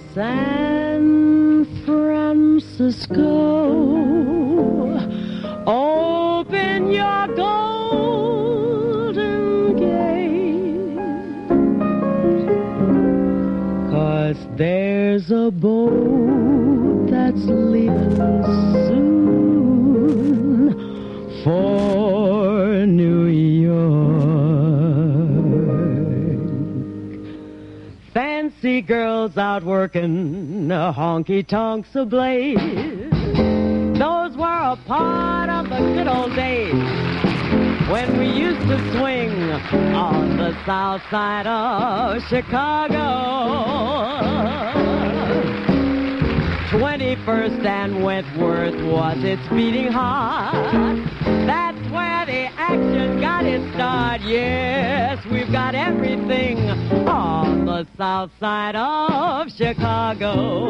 San Francisco, open your golden gate, 'cause there's a boat that's leaving soon for New York. Fancy girls out working, honky-tonks ablaze. Those were a part of the good old days when we used to swing on the south side of Chicago. 21st and Wentworth was its beating heart. That's where the action got its start. Yes, we've got everything on the south side of Chicago.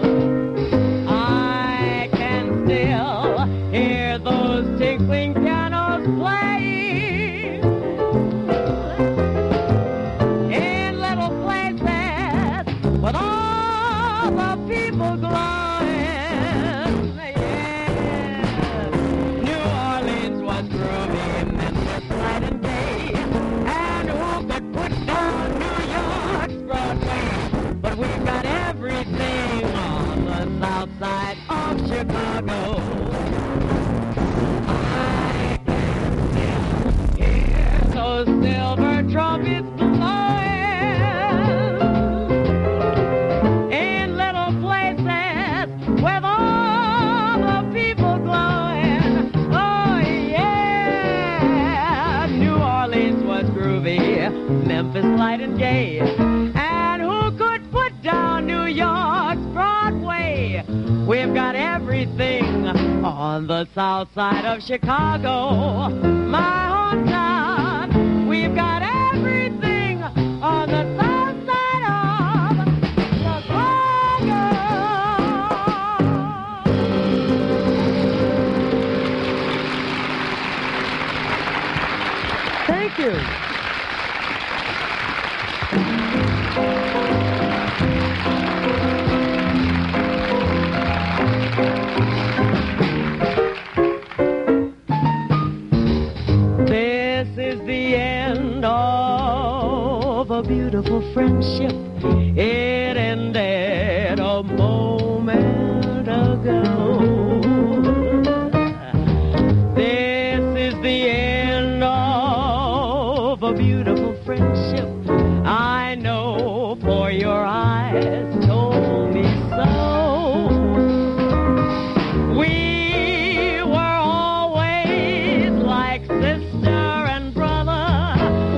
I can still hear those tinkling pianos playing in little places with all the people glowing. Yeah. New Orleans was groovy, Memphis light and day, and who could put down New York's Broadway? But we've got everything on the south side of Chicago. I can still hear those silver trumpets blowing in little places with all the people glowing. Oh yeah, New Orleans was groovy, Memphis light and gay, and who could put down New York's Broadway? We've got everything on the south side of Chicago, my hometown. We've got everything on the south side of Chicago. Thank you. This is the end of a beautiful friendship. It ended a moment ago. This is the end of a beautiful friendship. I know, for your eyes told me so. We were always like sister and brother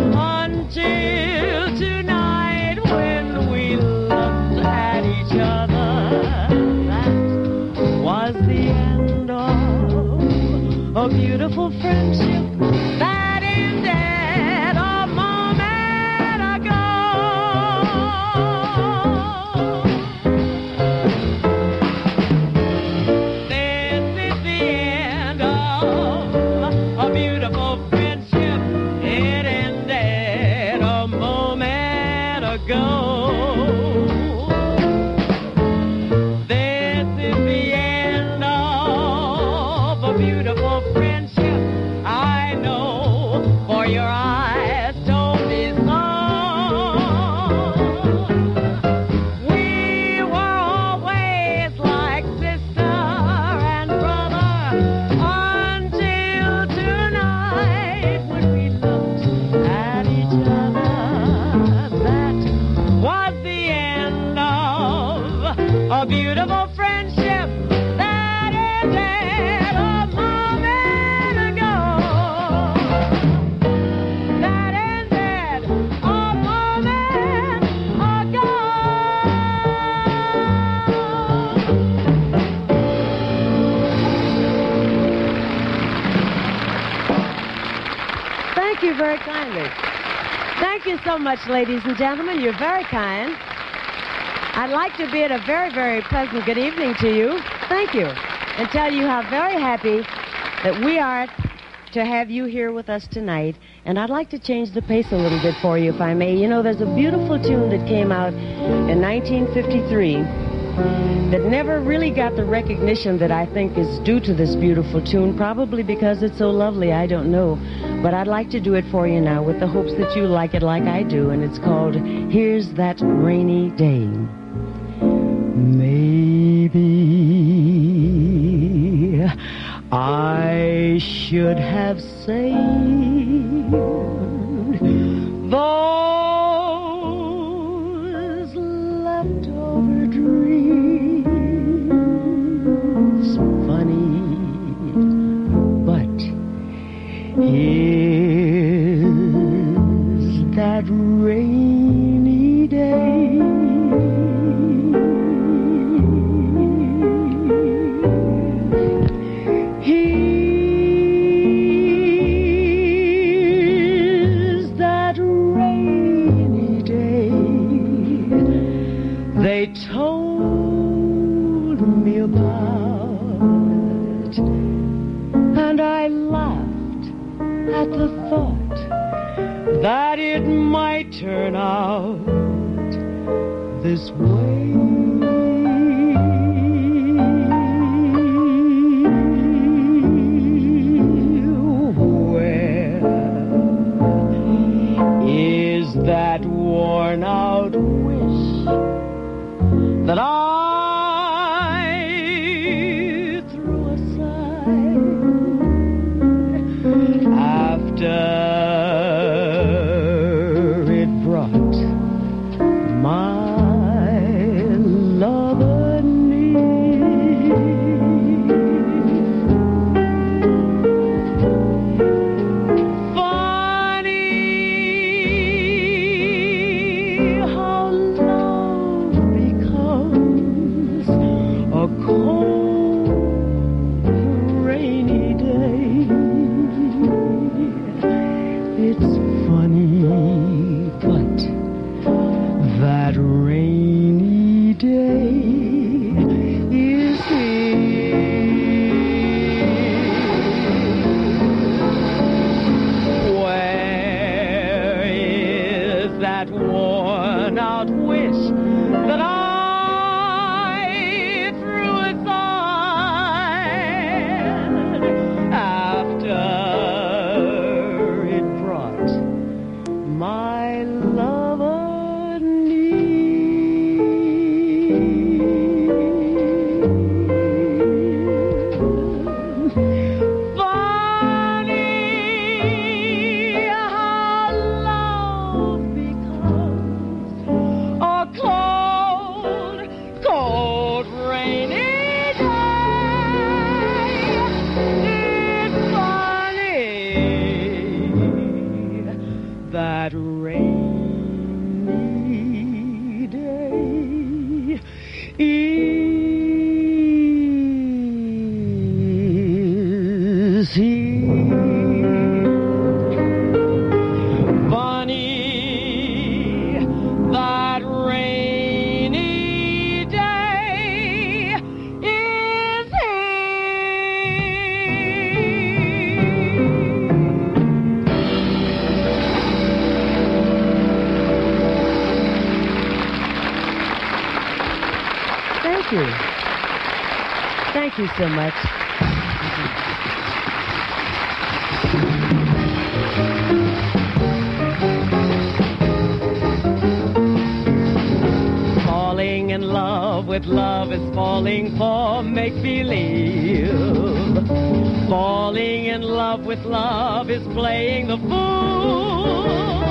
until tonight when we looked at each other. That was the end of a beautiful friendship that ended a moment ago. This is the end of a beautiful friendship. It ended a moment ago. This is the end of a beautiful friendship. I know, for your eyes told me so. We were always like sister and brother until tonight when we looked at each other. That was the end of a beautiful friendship that ended a moment ago. That ended a moment ago. Thank you very kindly. Thank you so much, ladies and gentlemen. You're very kind. I'd like to bid a very, very pleasant good evening to you. Thank you. And tell you how very happy that we are to have you here with us tonight, and I'd like to change the pace a little bit for you, if I may. You know, there's a beautiful tune that came out in 1953 that never really got the recognition that I think is due to this beautiful tune, probably because it's so lovely, I don't know. But I'd like to do it for you now with the hopes that you like it like I do, and it's called Here's That Rainy Day. Maybe I should have saved those leftover dreams. Funny, but here's that rainy day. They told me about, and I laughed at the thought that it might turn out this way. Where is that worn out wish that I threw aside after it brought my lover near? Funny how love becomes a cold, rainy day. It's funny, but that rainy day is here. Where is that worn out wish that I threw aside after it brought my lover near? Funny how love becomes a cold, cold, rainy day. It's funny that rainy day is here. Funny that rainy day is Thank you. Thank you so much. Falling in love with love is falling for make-believe. Falling in love with love is playing the fool.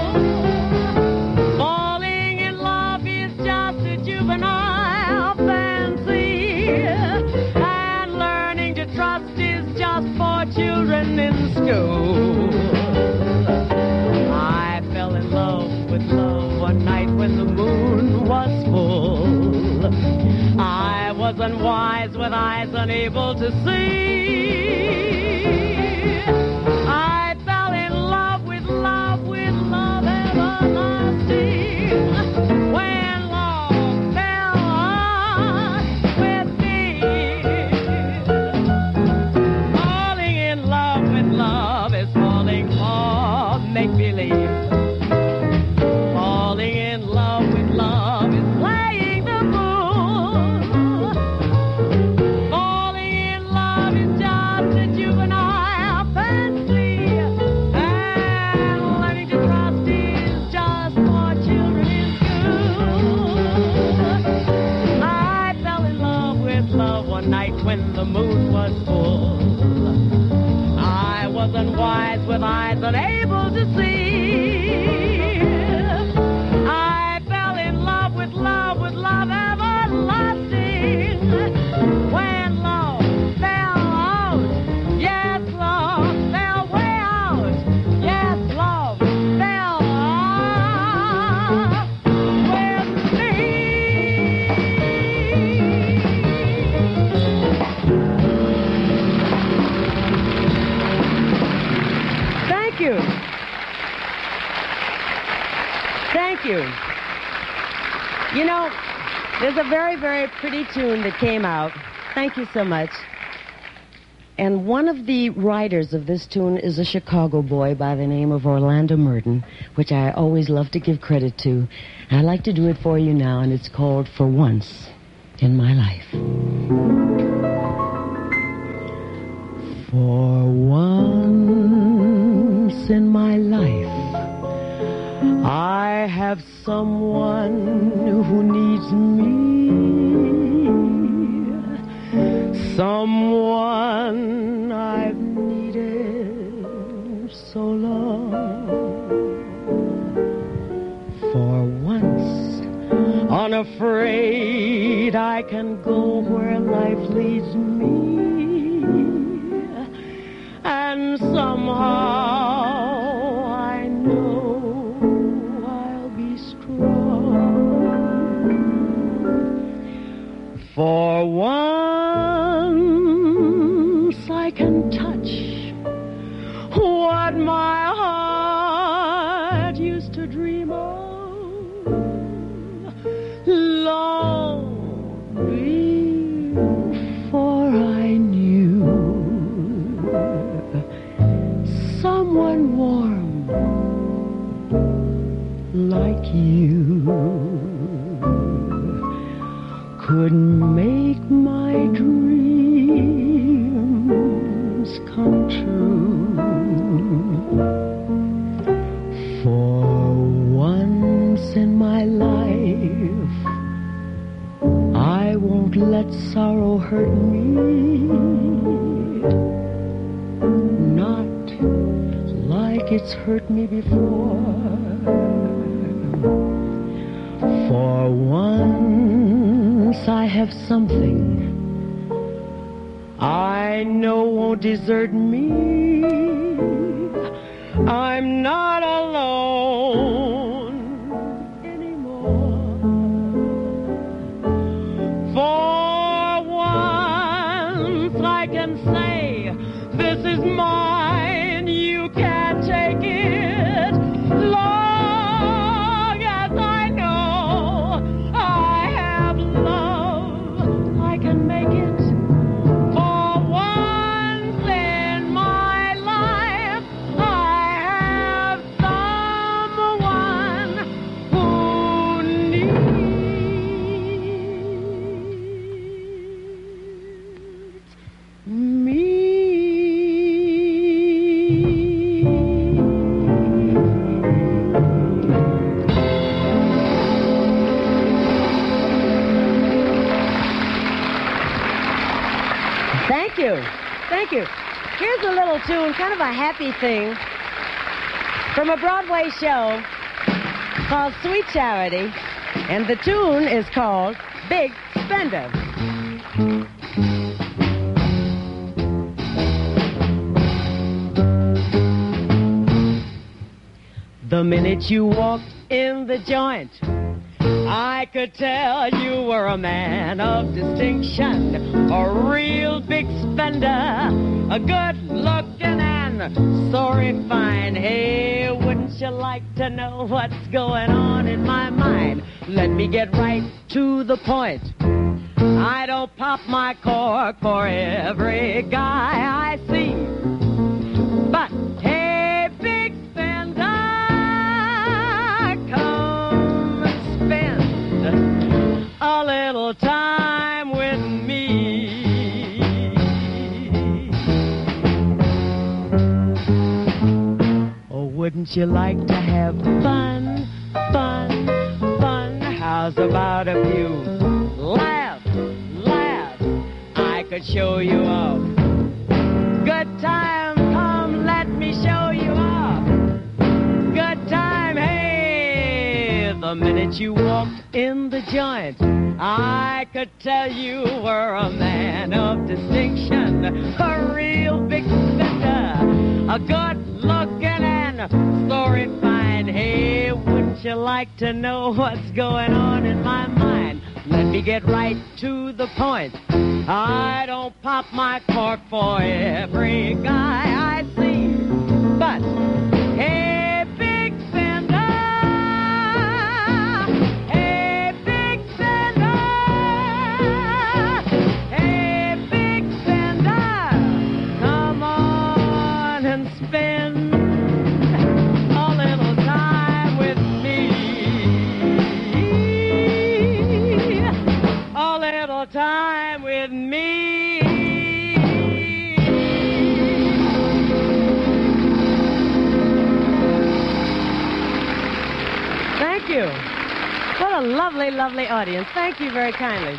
Falling in love is just a juvenile fancy, and learning to trust is just for children in school. I fell in love with love one night when the moon was full. I was unwise with eyes unable to see. I fell in love with love everlasting. When love fell with me. Falling in love with love was full. I wasn't wise with eyes unable to see. I fell in love with love everlasting. When love fell out, yes, love fell way out. Yes, love fell out with me. Thank you. Thank you. You know, there's a very, very pretty tune that came out. Thank you so much. And one of the writers of this tune is a Chicago boy by the name of Orlando Merton, which I always love to give credit to. I'd like to do it for you now, and it's called For Once in My Life. For once in my life, I have someone who needs me, someone I've needed so long. For once, unafraid, I can go where life leads me, and somehow I know for once I can touch what my heart used to dream of long before I knew someone warm like you could make my dreams come true. For once in my life, I won't let sorrow hurt me, not like it's hurt me before. For once I have something I know won't desert me. I'm not alone anymore. For once I can say, this is mine, you can't take it. Long as I know I have love, I can make it. For once in my life, I have someone who needs me. Thank you. Thank you. Here's a little tune, kind of a happy thing, from a Broadway show called Sweet Charity, and the tune is called Big Spender. The minute you walked in the joint, I could tell you were a man of distinction, a real big spender, a good-looking and so refined. Hey, wouldn't you like to know what's going on in my mind? Let me get right to the point. I don't pop my cork for every guy I see, but hey, big spender, come spend a little time with me. Oh, wouldn't you like to have fun, fun, fun? How's about a few laughs, laughs? I could show you off time, come let me show you off. Good time, hey. The minute you walked in the joint, I could tell you were a man of distinction, a real big spender, a good-looking and so refined. Hey, wouldn't you like to know what's going on in my mind? Let me get right to the point. I don't pop my cork for every guy I see, but hey, big spender, hey, big spender, hey, big spender, come on and spend a little time with me, a little time with me. Thank you. What a lovely, lovely audience. Thank you very kindly.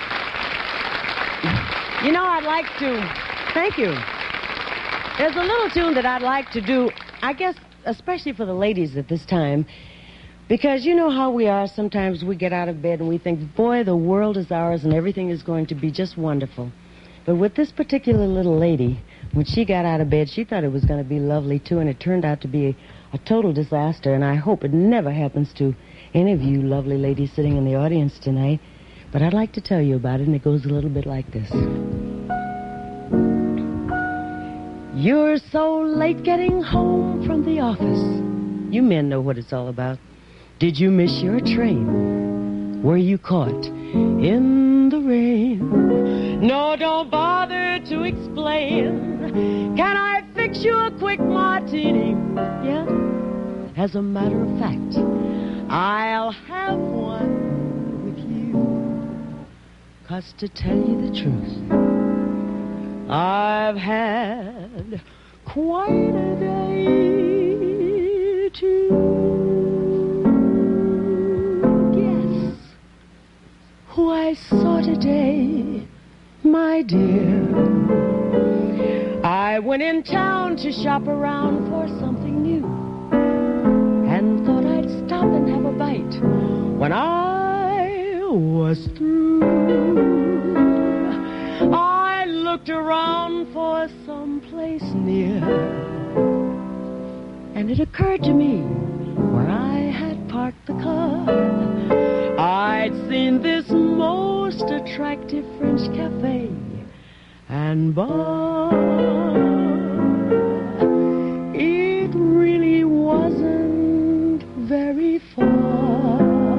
You know, I'd like to... Thank you. There's a little tune that I'd like to do, I guess, especially for the ladies at this time, because you know how we are. Sometimes we get out of bed and we think, boy, the world is ours and everything is going to be just wonderful. But with this particular little lady, when she got out of bed, she thought it was going to be lovely, too, and it turned out to be a total disaster, and I hope it never happens to any of you lovely ladies sitting in the audience tonight. But I'd like to tell you about it, and it goes a little bit like this. You're so late getting home from the office. You men know what it's all about. Did you miss your train? Were you caught in the rain? No, don't bother to explain. Can I fix you a quick martini? Yeah? As a matter of fact, I'll have one with you. 'Cause to tell you the truth, I've had quite a day to guess who I saw today, my dear. I went in town to shop around for something new and thought I'd stop and have a bite. When I was through, I looked around for some place near, and it occurred to me where I had parked the car, I'd seen this most attractive French cafe and bar. It really wasn't very far.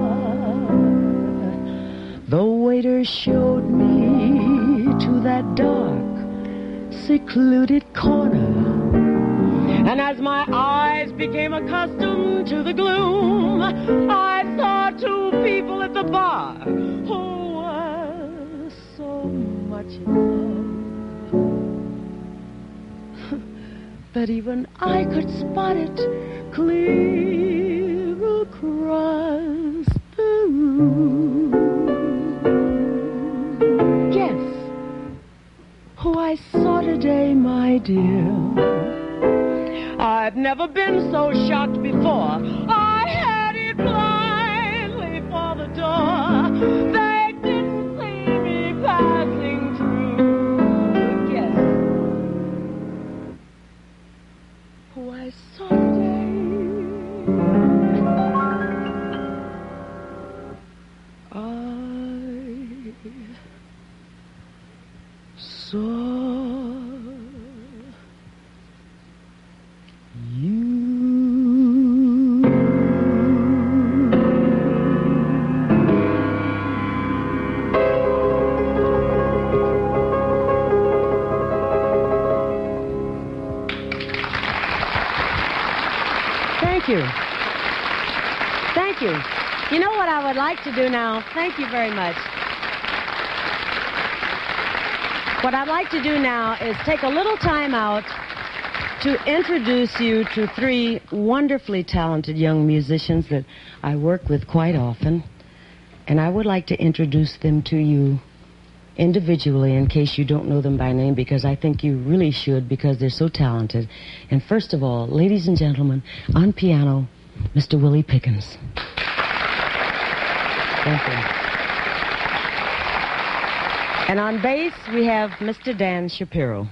The waiter showed me to that dark, secluded corner, and as my eyes became accustomed to the gloom, I saw two people at the bar who were so much in love that even I could spot it clear across the room. Guess who I saw today, my dear. I've never been so shocked before. I had it blindly for the door. They didn't see me passing through. Guess who I saw today. I saw Thank you. You know what I would like to do now? Thank you very much. What I'd like to do now is take a little time out to introduce you to three wonderfully talented young musicians that I work with quite often. And I would like to introduce them to you individually in case you don't know them by name, because I think you really should, because they're so talented. And first of all, ladies and gentlemen, on piano, Mr. Willie Pickens. Thank you. And on bass, we have Mr. Dan Shapiro.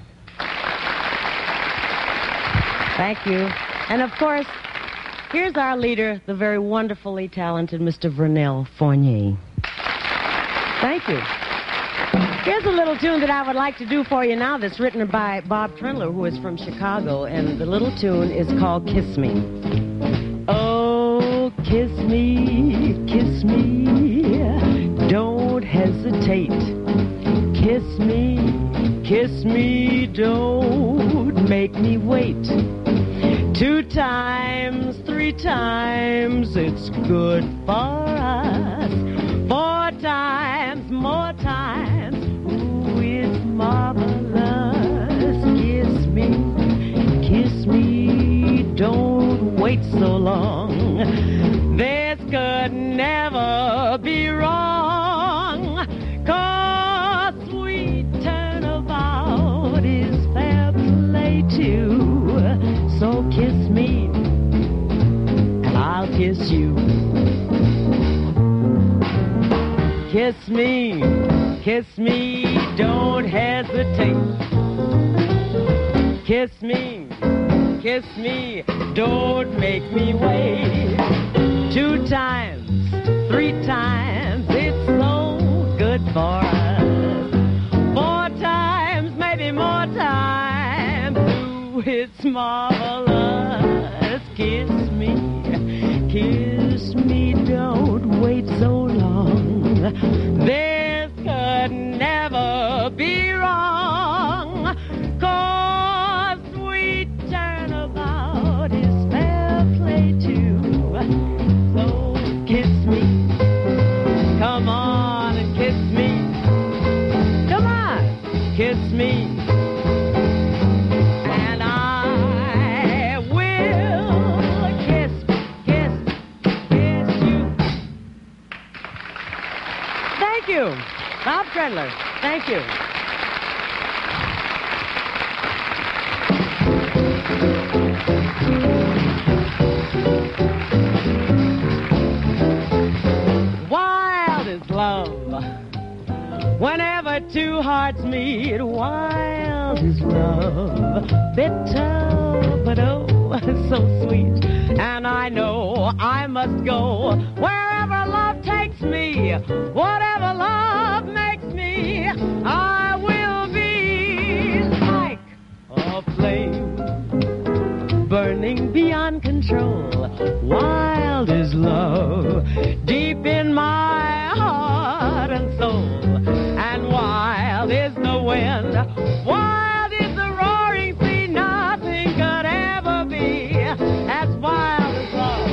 Thank you. And of course, here's our leader, the very wonderfully talented Mr. Vernell Fournier. Thank you. Here's a little tune that I would like to do for you now that's written by Bob Trindler, who is from Chicago, and the little tune is called Kiss Me. Oh, kiss me, don't hesitate. Kiss me, don't make me wait. 2 times, 3 times, it's good for us. 4 times, more times, ooh, it's marvelous. Kiss me, don't wait so long. This could never be wrong, 'cause sweet turnabout is fair play too. So kiss me, and I'll kiss you. Kiss me, don't hesitate. Kiss me, don't make me wait. 2 times, 3 times, it's so good for us. 4 times, maybe more times, ooh, it's marvelous. Kiss me, don't wait so long. This could never be wrong, 'cause sweet turnabout is fair play too. So kiss me, come on and kiss me. Come on, kiss me. And I will kiss you. Thank you, Bob Trindler. Thank you. Wild is love. Whenever 2 hearts meet, wild is love. Bitter, but oh, so sweet. And I know I must go wherever love takes me. Whatever love makes me, I will be like a flame burning beyond control. Wild is love, deep in my heart and soul. And wild is the wind, wild is the roaring sea. Nothing could ever be as wild as love.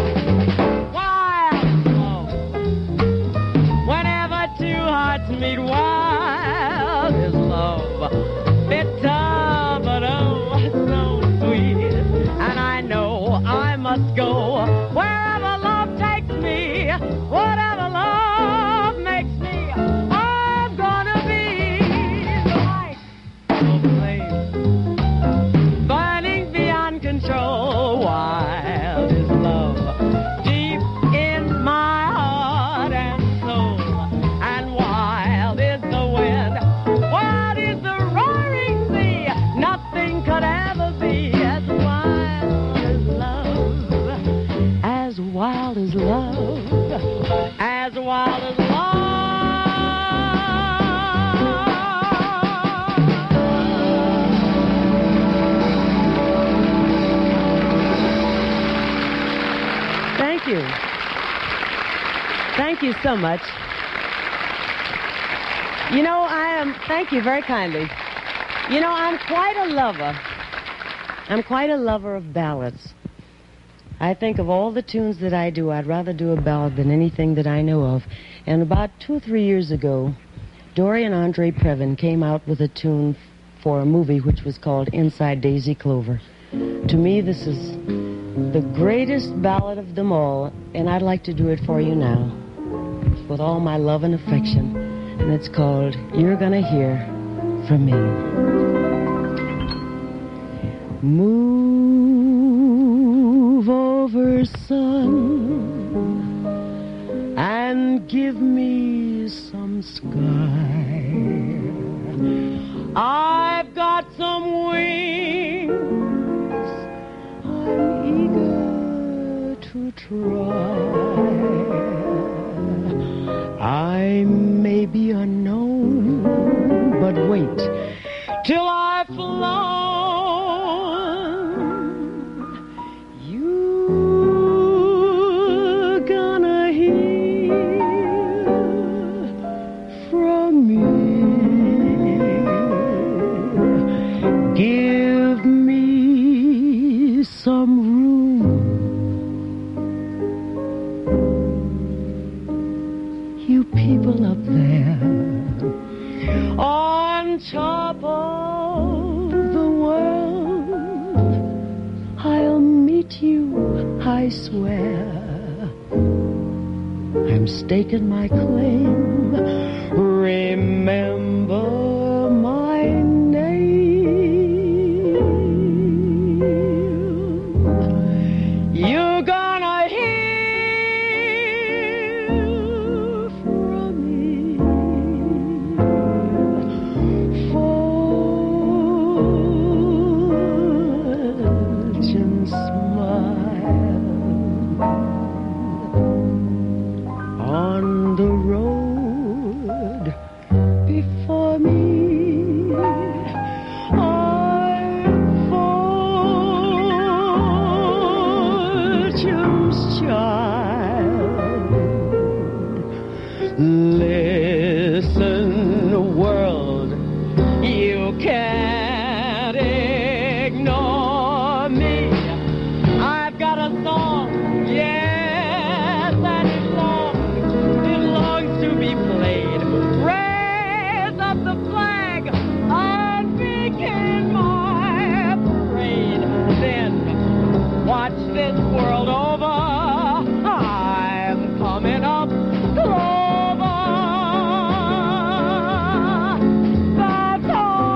Wild is love. Whenever 2 hearts meet, wild is love. Bitter, but oh, so sweet. And I know I must go wherever love takes me. Whatever love makes me, I'm gonna be like a flame burning beyond control. Wild is love, deep in my heart and soul. And wild is the wind, wild is the roaring sea. Nothing could ever be as wild as love. As wild as love. As wild as love. Thank you. Thank you so much. You know, thank you very kindly. You know, I'm quite a lover. I'm quite a lover of ballads. I think of all the tunes that I do, I'd rather do a ballad than anything that I know of. And about 2 or 3 years ago, Dory and Andre Previn came out with a tune for a movie which was called Inside Daisy Clover. To me, this is the greatest ballad of them all, and I'd like to do it for you now, with all my love and affection. and it's called You're Gonna Hear From Me. Move over, sun, and give me some sky. I've got some wings, I'm eager to try. I may be unknown, but wait till I've flown. You're gonna hear from me. Give me some room. You people up there on top of the world, I'll meet you, I swear. I'm staking my claim. Remember my name. You're gonna hear from me. Fortune smile on the road before me. I'm fortune's child. Listen, world, you can't ignore me. I've got a song, yes, and it longs to be played. Raise up the flag and begin my parade. Then watch this world over. I'm coming up clover. That's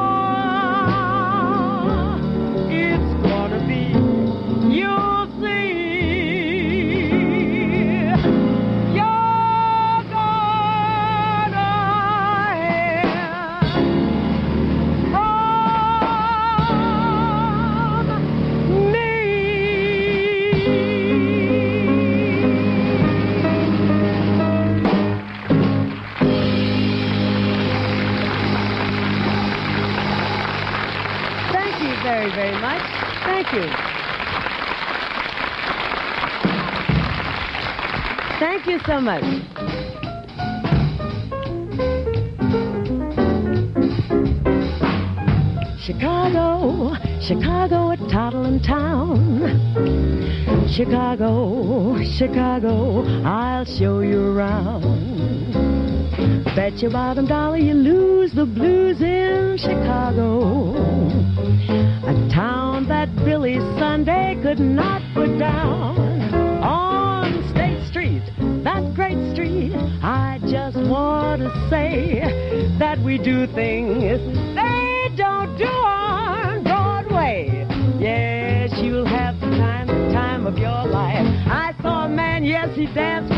all it's gonna be. You'll see. You're gonna hear from me. Thank you very, very much. Thank you. Thank you so much. Chicago, Chicago, a toddling town. Chicago, Chicago, I'll show you around. Bet your bottom dollar you lose the blues in Chicago. A town that Billy Sunday could not put down. On State Street, that great street, I just want to say that we do things they don't do on Broadway. Yes, you'll have the time of your life. I saw a man, yes, he danced